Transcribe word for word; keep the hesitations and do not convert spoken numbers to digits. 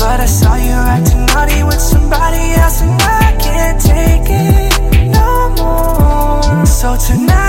But I saw you acting naughty with somebody else, and I can't take it no more. So tonight